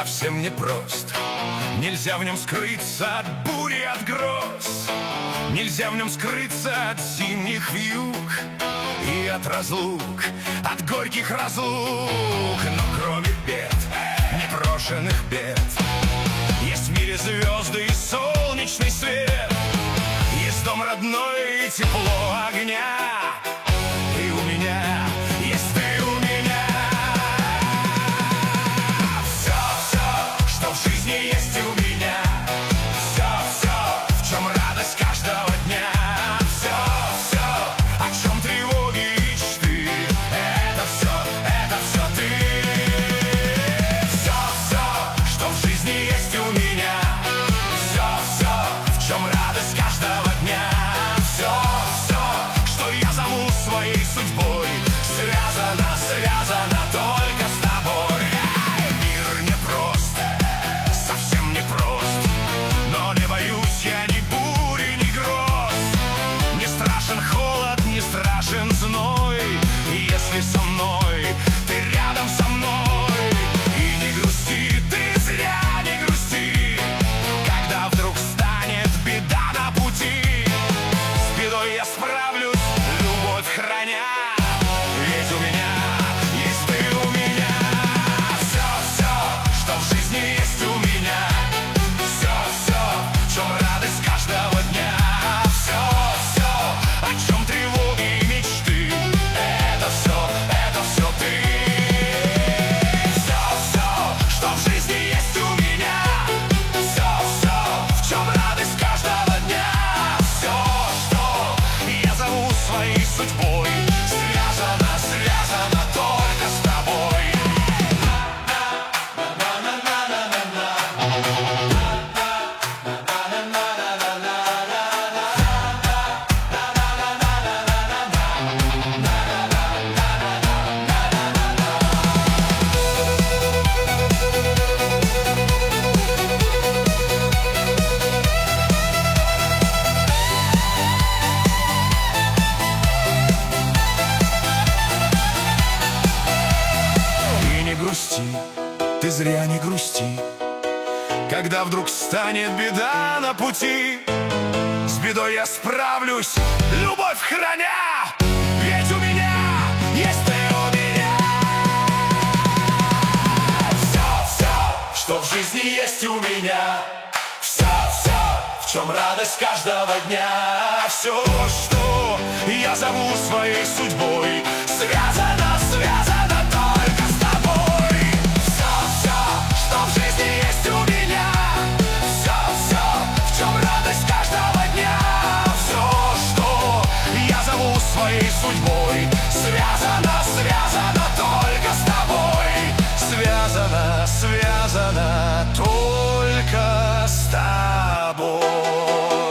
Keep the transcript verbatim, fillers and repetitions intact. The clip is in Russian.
совсем непрост. Нельзя в нем скрыться от бури, от гроз. Нельзя в нем скрыться от зимних вьюг и от разлук, от горьких разлук. Но кроме бед, непрошенных бед, есть в мире звезды и солнечный свет. Есть дом родной и тепло огня. И у меня есть ты у меня. Все, все, что в жизни есть у меня. Все, все, в чем радость каждого дня. Все, все, о чем тревоги и мечты. Это все, это все ты. Все, все, что в жизни есть у меня. Все, все, в чем радость каждого дня. Все, все, что я зову своей судьбой, связано, связано только с тобой. Мир непрост, совсем непрост, но не боюсь я ни бури, ни гроз. Не страшен холод, не страшен зной, если со мной ты рядом со мной. И не грусти, ты зря не грусти, когда вдруг станет беда на пути. С бедой я справлюсь, любовь храня. Ведь у меня есть ты у меня. Все, все, что в жизни есть у меня. Все, все, в чем радость каждого дня. Все, все, о чем тревоги и мечты. Это все, это все ты. Все, все, что в жизни есть у меня. Все, все, в чем радость каждого дня. Все, что я зову своей судьбой, связано, связано только с тобой. И не грусти, ты зря не грусти, когда вдруг станет беда на пути. С бедой я справлюсь, любовь храня. Ведь у меня есть ты у меня. Все, все, что в жизни есть у меня. Все, все, в чем радость каждого дня. Все, что я зову своей судьбой, связано, связано только с тобой. Все, все, что в жизни есть у меня. Все, все, в чем радость каждого дня. Все, что я зову своей судьбой, связано, связано только с тобой. Связано, связано только с тобой.